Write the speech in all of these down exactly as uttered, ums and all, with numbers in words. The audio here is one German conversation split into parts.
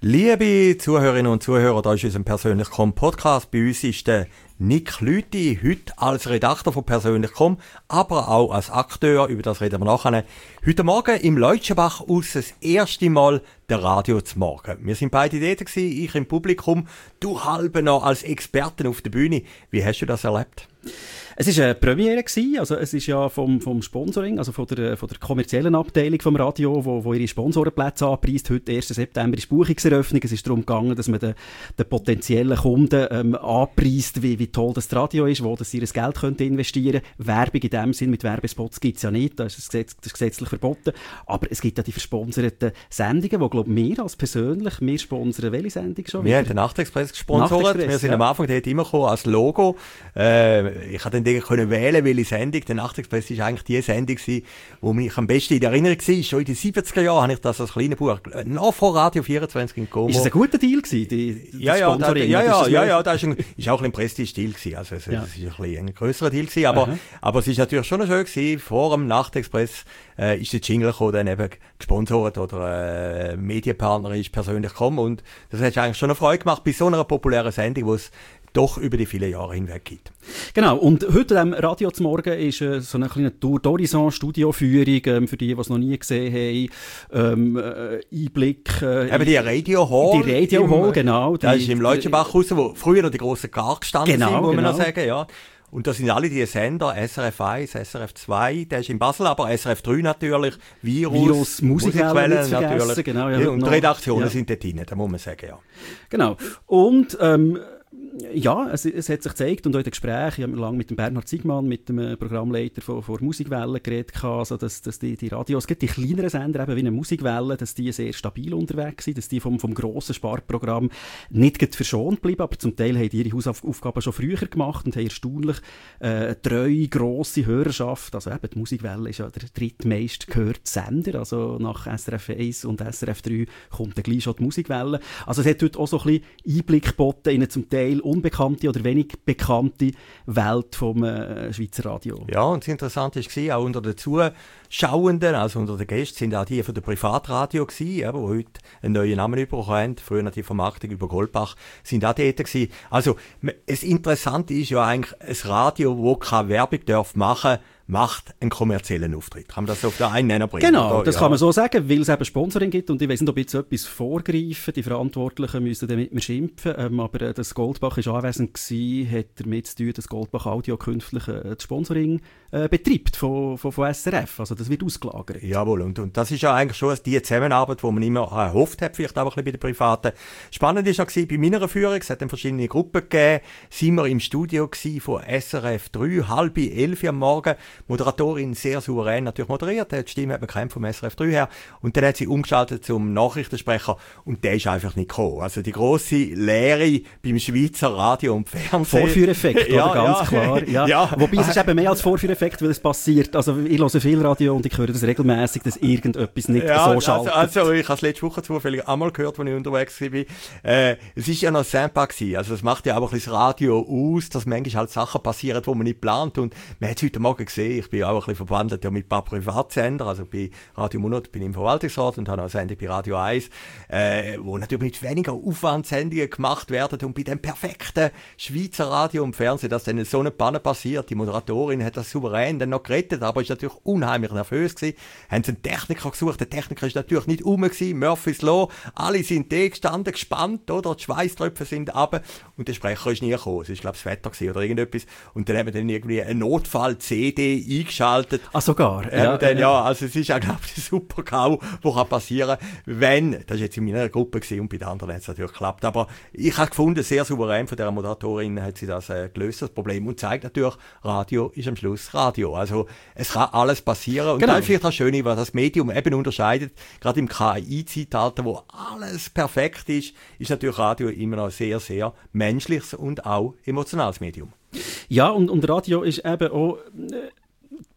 Liebe Zuhörerinnen und Zuhörer, da ist unser persönlich komm Podcast. Bei uns ist der Nick Lüthi, heute als Redakteur von persönlich komm, aber auch als Akteur, über das reden wir nachher. Heute Morgen im Leutschenbach aus das erste Mal der Radio zum Morgen. Wir sind beide dort gewesen, ich im Publikum, du halb noch als Experten auf der Bühne. Wie hast du das erlebt? Es war eine Premiere gewesen, also es ist ja vom, vom Sponsoring, also von der, von der kommerziellen Abteilung vom Radio, wo, wo ihre Sponsorenplätze anpreist. Heute, ersten September, ist Buchungseröffnung. Es ist darum gegangen, dass man den, den potenziellen Kunden ähm, anpreist, wie, wie toll das Radio ist, wo das sie ihr Geld könnte investieren können. Werbung in dem Sinn mit Werbespots gibt es ja nicht, das ist, Gesetz, das ist gesetzlich verboten. Aber es gibt ja die versponserten Sendungen, die, glaube ich, wir als persönlich, wir sponsern welche Sendung schon? Wir haben den Nachtexpress gesponsert. Nachtexpress, wir sind ja. am Anfang dort immer gekommen als Logo. Äh, ich habe dann können wählen, welche Sendung. Der Nachtexpress war eigentlich die Sendung, die mich am besten in Erinnerung war. Schon in den siebziger Jahren habe ich das als kleiner Buch noch vor Radio vierundzwanzig in Como. Ist das ein guter Deal gewesen, die, die ja, ja, da, ja, ja, ja, ja, das ist, ein, ist auch ein Prestige-Deal gewesen. Also, es, ja. es ist ein, bisschen ein grösserer Deal gewesen. Aber, aber es ist natürlich schon schön gewesen. Vor dem Nachtexpress äh, ist der Jingle gekommen, dann eben gesponsert oder äh, Medienpartner ist persönlich gekommen. Und das hat eigentlich schon eine Freude gemacht bei so einer populären Sendung, wo es doch über die vielen Jahre hinweg gibt. Genau, und heute am Radio zum Morgen ist äh, so eine kleine Tour d'Horizon Studioführung, ähm, für die, die es noch nie gesehen haben, ähm, äh, Einblick. Äh, Eben die Radio Hall. Die Radio Hall, genau. Das ist im Leutschenbach raus, wo früher noch die grossen Gar gestanden genau, sind, muss genau. man noch sagen, ja. Und das sind alle die Sender, S R F eins, S R F zwei, der ist in Basel, aber S R F drei natürlich, Virus, Virus Musikquellen natürlich. Genau, ja, ja, und die Redaktionen ja. sind dort drin, da muss man sagen, ja. Genau. Und, ähm, ja, es, es hat sich gezeigt und auch in den Gesprächen, ich habe lange mit dem Bernhard Siegmann, mit dem äh, Programmleiter von, von Musikwelle geredet, also dass, dass die, die Radios, die kleineren Sender, eben wie eine Musikwelle, dass die sehr stabil unterwegs sind, dass die vom, vom grossen Sparprogramm nicht verschont bleiben, aber zum Teil haben die ihre Hausaufgaben schon früher gemacht und haben erstaunlich äh, treue, grosse Hörerschaft. Also eben, die Musikwelle ist ja der drittmeist gehörte Sender, also nach S R F eins und S R F drei kommt dann gleich schon die Musikwelle. Also es hat heute auch so ein bisschen Einblick geboten in eine zum Teil unbekannte oder wenig bekannte Welt vom äh, Schweizer Radio. Ja, und das Interessante war, auch unter den Zuschauenden, also unter den Gästen, sind auch die von der Privatradio gewesen, ja, die heute einen neuen Namen bekommen haben. Früher die Vermarktung über Goldbach sind auch dort gewesen. Also, das Interessante ist ja eigentlich, ein Radio, das keine Werbung darf machen, macht einen kommerziellen Auftritt. Kann man das auf den einen Nenner bringen? Genau, oder? das ja. kann man so sagen, weil es eben Sponsoring gibt und ich weiss nicht, ob jetzt etwas vorgreifen, die Verantwortlichen müssen dann mit mir schimpfen, ähm, aber äh, das Goldbach ist anwesend gewesen, hat damit zu tun, dass Goldbach Audio künftig äh, das Sponsoring äh, betreibt von, von, von S R F, also das wird ausgelagert. Jawohl, und, und das ist ja eigentlich schon die Zusammenarbeit, die man immer erhofft hat, vielleicht auch ein bisschen bei den Privaten. Spannend war ja bei meiner Führung, es hat dann verschiedene Gruppen gegeben, sind wir im Studio gewesen von S R F drei, halb elf am Morgen, Moderatorin sehr souverän natürlich moderiert, die Stimme hat man kennt vom S R F drei her, und dann hat sie umgeschaltet zum Nachrichtensprecher und der ist einfach nicht gekommen. Also die grosse Lehre beim Schweizer Radio und Fernsehen. Vorführeffekt, ja, oder? Ganz ja, klar. Ja. Ja. Wobei es ist eben mehr als Vorführeffekt, weil es passiert. Also ich höre viel Radio und ich höre das regelmäßig, dass irgendetwas nicht ja, so schaltet. Also, also ich habe es letzte Woche zufällig einmal gehört, als ich unterwegs war. Äh, es ist ja noch sympa gewesen. Also es macht ja auch ein bisschen das Radio aus, dass manchmal halt Sachen passieren, die man nicht plant. Und man hat es heute Morgen gesehen, ich bin auch ein bisschen verbandelt ja mit ein paar Privatsender, also bei Radio Monat bin ich im Verwaltungsrat und habe auch eine Sendung bei Radio eins, äh, wo natürlich mit weniger Aufwandssendungen gemacht werden, und bei dem perfekten Schweizer Radio und Fernsehen, dass dann so eine Panne passiert, die Moderatorin hat das souverän dann noch gerettet, aber ist natürlich unheimlich nervös gewesen, haben sie einen Techniker gesucht, der Techniker ist natürlich nicht rum gewesen, Murphy's Law, alle sind da gestanden, gespannt, oder, die Schweißtröpfe sind runter und der Sprecher ist nie gekommen, es ist glaube ich das Wetter gewesen oder irgendetwas, und dann haben wir dann irgendwie eine Notfall-C D eingeschaltet. Ah, sogar? Ja, Ja, dann, ja. ja, also es ist auch, glaube ich, super GAU, was kann passieren, wenn, das war jetzt in meiner Gruppe gewesen, und bei den anderen hat es natürlich geklappt, aber ich habe gefunden, sehr souverän von der Moderatorin hat sie das äh, gelöst, das Problem, und zeigt natürlich, Radio ist am Schluss Radio, also es kann alles passieren, und genau. das ist vielleicht das Schöne, was das Medium eben unterscheidet, gerade im K I-Zeitalter, wo alles perfekt ist, ist natürlich Radio immer noch sehr, sehr menschliches und auch emotionales Medium. Ja, und, und Radio ist eben auch... Äh,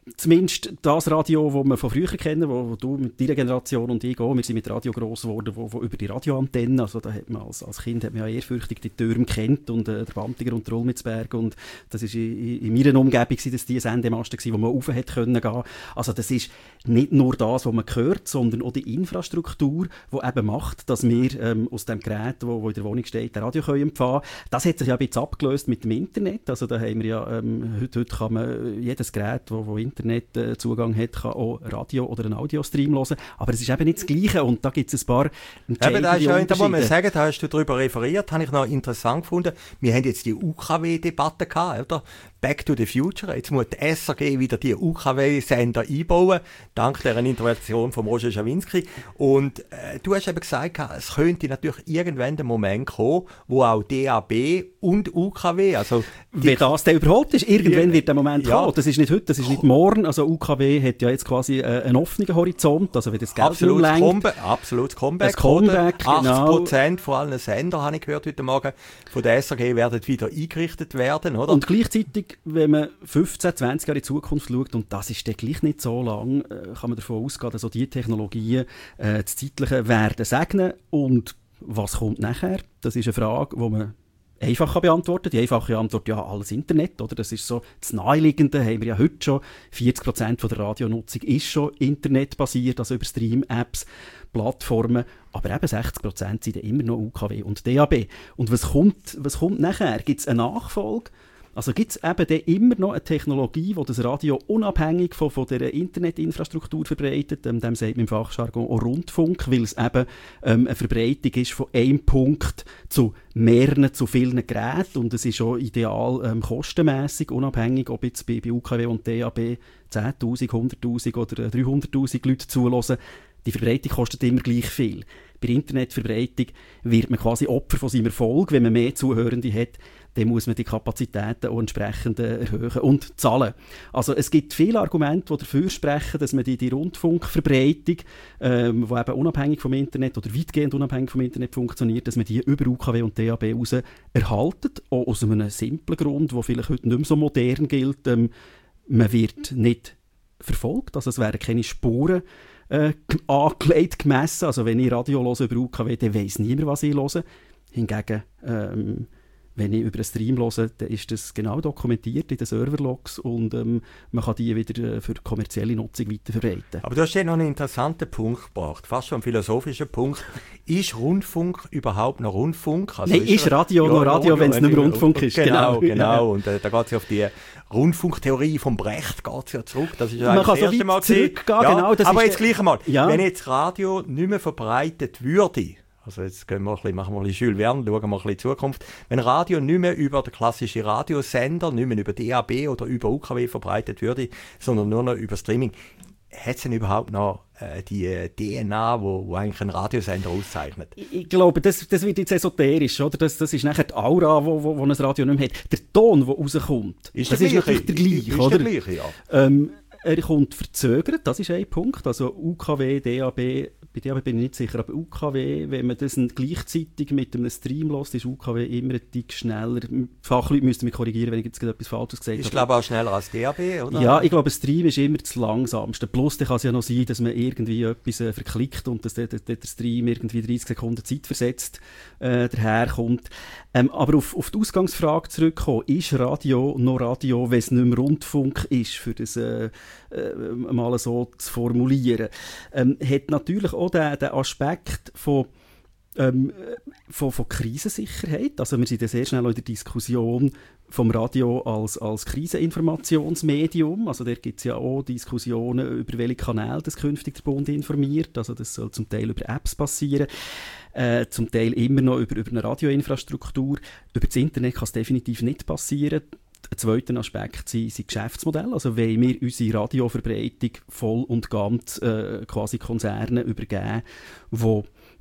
zumindest das Radio, das wir von früher kennen, wo, wo du mit deiner Generation und ich auch, wir sind mit Radio gross geworden, wo, wo über die Radioantenne, also da hat man als, als Kind hat man ja ehrfürchtig die Türme kennt und äh, der Bantiger und der Ulmitzberg, und das war in, in meiner Umgebung, dass die Sendemasten waren, wo man rauf hätte können gehen. Also das ist nicht nur das, was man hört, sondern auch die Infrastruktur, die eben macht, dass wir ähm, aus dem Gerät, wo, wo in der Wohnung steht, ein Radio können empfangen können. Das hat sich ja ein bisschen abgelöst mit dem Internet. Also da haben wir ja, ähm, heute, heute kann man jedes Gerät, wo, wo Internetzugang hat, kann auch Radio oder einen Audiostream hören. Aber es ist eben nicht das Gleiche, und da gibt es ein paar entscheidende Unterschiede. Eben, da muss man sagen, da hast du darüber referiert, habe ich noch interessant gefunden. Wir haben jetzt die U K W-Debatte gehabt, oder? Back to the Future. Jetzt muss die S R G wieder die U K W-Sender einbauen, dank der Intervention von Roger Schawinski. Und äh, du hast eben gesagt, es könnte natürlich irgendwann der Moment kommen, wo auch D A B und U K W, also wenn das dann überhaupt ist, irgendwann die, wird der Moment ja. kommen. Das ist nicht heute, das ist nicht morgen. Also U K W hat ja jetzt quasi äh, einen offenen Horizont, also wenn das Geld absolutes Comeback, absolutes Comeback. Comeback genau. achtzig Prozent von allen Sendern, habe ich gehört heute Morgen, von der S R G werden wieder eingerichtet werden, oder? Und gleichzeitig, wenn man fünfzehn, zwanzig Jahre in die Zukunft schaut, und das ist dann gleich nicht so lang, äh, kann man davon ausgehen, dass auch diese Technologien äh, das Zeitliche werden segnen. Und was kommt nachher? Das ist eine Frage, die man einfach beantworten. Die einfache Antwort, ja, alles Internet, oder? Das ist so das Naheliegende, haben wir ja heute schon. vierzig Prozent von der Radionutzung ist schon internetbasiert, also über Stream-Apps, Plattformen, aber eben sechzig Prozent sind immer noch U K W und D A B. Und was kommt, was kommt nachher? Gibt es eine Nachfolge? Also gibt es eben dann immer noch eine Technologie, die das Radio unabhängig von, von der Internetinfrastruktur verbreitet, ähm, dem sagt man im Fachjargon auch Rundfunk, weil es eben ähm, eine Verbreitung ist von einem Punkt zu mehreren, zu vielen Geräten, und es ist auch ideal ähm, kostenmässig, unabhängig, ob jetzt bei, bei U K W und D A B zehntausend, hunderttausend oder dreihunderttausend Leute zuhören. Die Verbreitung kostet immer gleich viel. Bei der Internetverbreitung wird man quasi Opfer von seinem Erfolg. Wenn man mehr Zuhörende hat, dann muss man die Kapazitäten auch entsprechend erhöhen und zahlen. Also es gibt viele Argumente, die dafür sprechen, dass man die, die Rundfunkverbreitung, ähm, die eben unabhängig vom Internet oder weitgehend unabhängig vom Internet funktioniert, dass man die über U K W und D A B raus erhaltet. Auch aus einem simplen Grund, der vielleicht heute nicht mehr so modern gilt. Ähm, man wird nicht verfolgt, also es werden keine Spuren äh, angelegt, gemessen. Also wenn ich Radio höre über U K W, dann weiss niemand, was ich höre. Hingegen, ähm, wenn ich über einen Stream höre, dann ist das genau dokumentiert in den Serverlogs, und ähm, man kann die wieder für kommerzielle Nutzung weiterverbreiten. Aber du hast hier noch einen interessanten Punkt gebracht, fast schon einen philosophischen Punkt. Ist Rundfunk überhaupt noch Rundfunk? Also Nein, ist, ist Radio ja, noch Radio, wenn es nicht mehr Rundfunk ist. Genau, genau. genau. Und äh, da geht es ja auf die Rundfunktheorie vom Brecht geht's ja zurück. Das ist ja man kann das so erste weit Mal zurückgehen, ja, genau. Das aber ist jetzt gleich einmal, ja. wenn jetzt Radio nicht mehr verbreitet würde, also jetzt gehen wir ein bisschen, machen wir ein bisschen Jules Verne, schauen wir ein bisschen in die Zukunft. Wenn Radio nicht mehr über den klassischen Radiosender, nicht mehr über D A B oder über U K W verbreitet würde, sondern nur noch über Streaming, hat es denn überhaupt noch äh, die äh, D N A, wo, wo eigentlich ein Radiosender auszeichnet? Ich, ich glaube, das, das wird jetzt esoterisch, oder? Das, das ist nachher die Aura, wo, wo, wo ein Radio nicht mehr hat. Der Ton, der rauskommt, ist das ist natürlich der gleiche, ist oder? Der gleiche, ja. Ähm, er kommt verzögert, das ist ein Punkt. Also U K W, D A B, bei D A B bin ich nicht sicher, aber U K W, wenn man das gleichzeitig mit einem Stream hört, ist U K W immer ein Tick schneller. Die Fachleute müssten mich korrigieren, wenn ich jetzt etwas Falsches gesagt habe. Ich glaube auch schneller als D A B, oder? Ja, ich glaube, ein Stream ist immer das langsamste. Plus, dann kann es ja noch sein, dass man irgendwie etwas äh, verklickt und dass der, der, der Stream irgendwie dreißig Sekunden Zeit versetzt äh, daherkommt. Ähm, aber auf, auf die Ausgangsfrage zurückkommen, ist Radio noch Radio, wenn es nicht mehr Rundfunk ist, für das äh, äh, mal so zu formulieren, ähm, hat natürlich auch den, den Aspekt von Ähm, von, von Krisensicherheit. Also wir sind ja sehr schnell in der Diskussion vom Radio als, als Kriseninformationsmedium. Also da gibt es ja auch Diskussionen über welche Kanäle das künftig der Bund informiert. Also das soll zum Teil über Apps passieren, äh, zum Teil immer noch über, über eine Radioinfrastruktur. Über das Internet kann es definitiv nicht passieren. Ein zweiter Aspekt sind, sind Geschäftsmodelle. Also wollen wir unsere Radioverbreitung voll und ganz äh, quasi Konzerne übergeben, die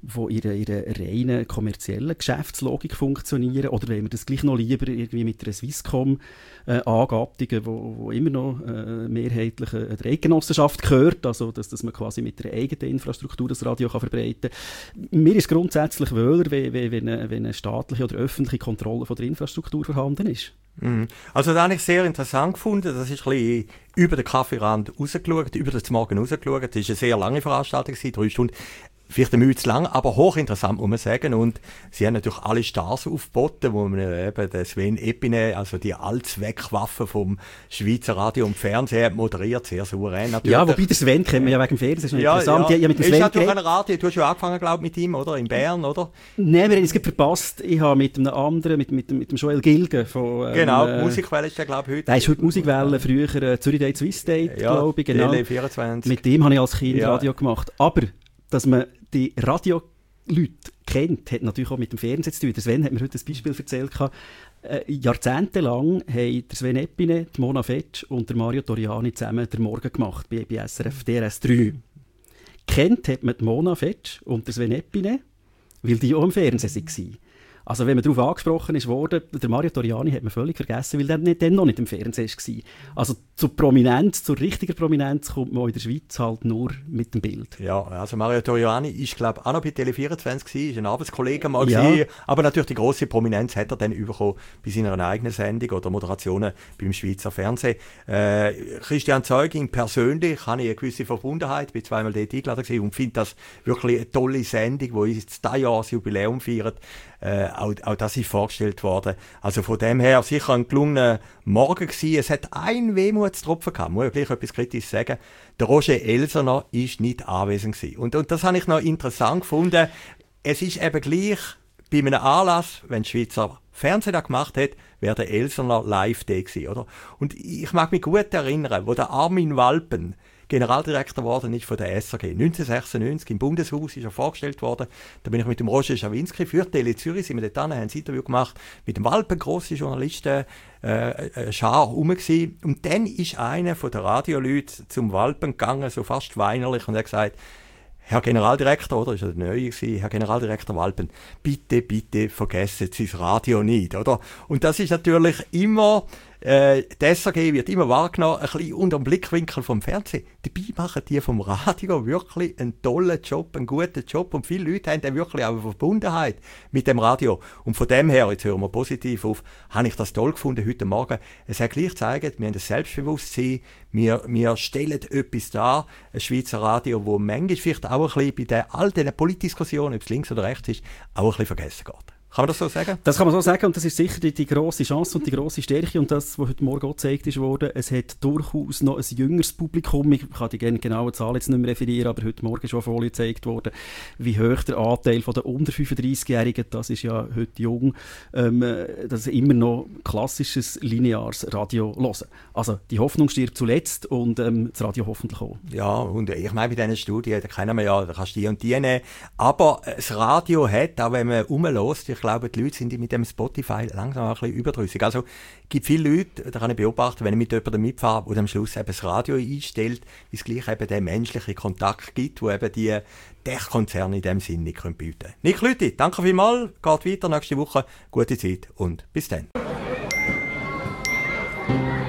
von ihrer, ihrer reinen kommerziellen Geschäftslogik funktionieren, oder wollen wir das gleich noch lieber irgendwie mit einer Swisscom äh, angattigen, wo, wo immer noch äh, mehrheitlich äh, der Eidgenossenschaft gehört, also dass, dass man quasi mit der eigenen Infrastruktur das Radio kann verbreiten kann. Mir ist grundsätzlich wohler, wenn, wenn, eine, wenn eine staatliche oder öffentliche Kontrolle von der Infrastruktur vorhanden ist. Also das habe ich sehr interessant gefunden. Das ist ein bisschen über den Kaffeerand rausgeschaut, über den Morgen rausgeschaut. Das war eine sehr lange Veranstaltung, drei Stunden. Vielleicht ein Mühe zu lang, aber hochinteressant, muss man sagen. Und sie haben natürlich alle Stars aufgeboten, wo man eben den Sven Epine, also die Allzweckwaffe vom Schweizer Radio und Fernsehen, moderiert, sehr souverän natürlich. Ja, wobei der Sven kennt man ja wegen dem Fernsehen, das ist ja, interessant. Ja. Ja, ja, mit dem Sven ist natürlich ein Radio, du hast ja angefangen, glaube ich, mit ihm, oder? In Bern, oder? Nein, wir haben es verpasst. Ich habe mit einem anderen, mit, mit, mit dem Joel Gilgen von... Ähm, genau, äh, Musikwelle ist der, glaube ich, heute. Der ist heute Musikwelle, früher äh, Zürich Day, Swiss Day, ja, glaube ich. Genau. L A vierundzwanzig. Mit dem habe ich als Kind ja. Radio gemacht. Aber, dass man die Radio Leute kennt, hat natürlich auch mit dem Fernsehen zu tun. Der Sven hat mir heute ein Beispiel erzählt. Äh, jahrzehntelang haben der Sven Epine, die Mona Fetsch und der Mario Toriani zusammen den Morgen gemacht bei, bei S R F D R S drei. Kennt hat man die Mona Fetsch und der Sven Epine, weil die auch im Fernsehen waren. Also wenn man darauf angesprochen ist worden, der Mario Toriani hat man völlig vergessen, weil der nicht, dann noch nicht im Fernsehen war. Also zur Prominenz, zur richtigen Prominenz kommt man in der Schweiz halt nur mit dem Bild. Ja, also Mario Toriani ist, glaube ich, auch noch bei Tele vierundzwanzig gewesen, ist ein Arbeitskollege mal ja. gewesen, aber natürlich die grosse Prominenz hat er dann bekommen bei seiner eigenen Sendung oder Moderationen beim Schweizer Fernsehen. Äh, Christian Zeugin persönlich habe ich eine gewisse Verbundenheit, bin zweimal dort eingeladen gewesen und finde das wirklich eine tolle Sendung, die jetzt das Jubiläum feiert. Äh, auch, auch das ist vorgestellt worden. Also von dem her sicher ein gelungener Morgen gewesen. Es hat ein Wehmutstropfen gehabt, muss ich gleich etwas kritisch sagen. Der Roger Elsener ist nicht anwesend gewesen. Und, und das habe ich noch interessant gefunden. Es ist eben gleich bei einem Anlass, wenn die Schweizer Fernsehen das gemacht hat, wäre der Elsener live da gewesen, oder? Und ich mag mich gut erinnern, wo der Armin Walpen Generaldirektor geworden ist von der S R G. neunzehnhundertsechsundneunzig im Bundeshaus ist er vorgestellt worden. Da bin ich mit dem Roger Schawinski für Tele Zürich, sind wir dort hin, haben ein Interview gemacht, mit dem Walpen, grosse Journalisten, äh, Schar rum gewesen. Und dann ist einer von den Radioleuten zum Walpen gegangen, so fast weinerlich, und er hat gesagt, Herr Generaldirektor, oder? Ist er der Neue gewesen? Herr Generaldirektor Walpen, bitte, bitte vergessen Sie das Radio nicht, oder? Und das ist natürlich immer, äh, die S R G wird immer wahrgenommen, ein bisschen unter dem Blickwinkel vom Fernsehen. Dabei machen die vom Radio wirklich einen tollen Job, einen guten Job. Und viele Leute haben dann wirklich auch eine Verbundenheit mit dem Radio. Und von dem her, jetzt hören wir positiv auf, habe ich das toll gefunden heute Morgen. Es hat gleich gezeigt, wir haben das Selbstbewusstsein, wir, wir stellen etwas dar, ein Schweizer Radio, wo manchmal vielleicht auch ein bisschen bei den, all diesen Politischen, ob es links oder rechts ist, auch ein bisschen vergessen geht. Kann man das so sagen? Das kann man so sagen, und das ist sicher die, die grosse Chance und die grosse Stärke, und das, was heute Morgen auch gezeigt ist worden, es hat durchaus noch ein jüngeres Publikum. Ich kann die genaue Zahl jetzt nicht mehr referieren, aber heute Morgen ist schon eine Folie gezeigt worden, wie hoch der Anteil von den unter fünfunddreißigjährigen, das ist ja heute jung, ähm, dass sie immer noch klassisches, lineares Radio hören. Also die Hoffnung stirbt zuletzt, und ähm, das Radio hoffentlich auch. Ja, und ich meine, bei diesen Studien, da kennen wir ja, da kannst du die und die nehmen, aber das Radio hat, auch wenn man rumhört, ich glaube, die Leute sind mit dem Spotify langsam ein bisschen überdrüssig. Also, es gibt viele Leute, da kann ich beobachten, wenn ich mit jemandem mitfahre, der am Schluss eben das Radio einstellt, wie es gleich eben den menschlichen Kontakt gibt, wo eben die Tech-Konzerne in dem Sinn nicht bieten können. Nick Lüthi, danke vielmals, geht weiter nächste Woche, gute Zeit und bis dann.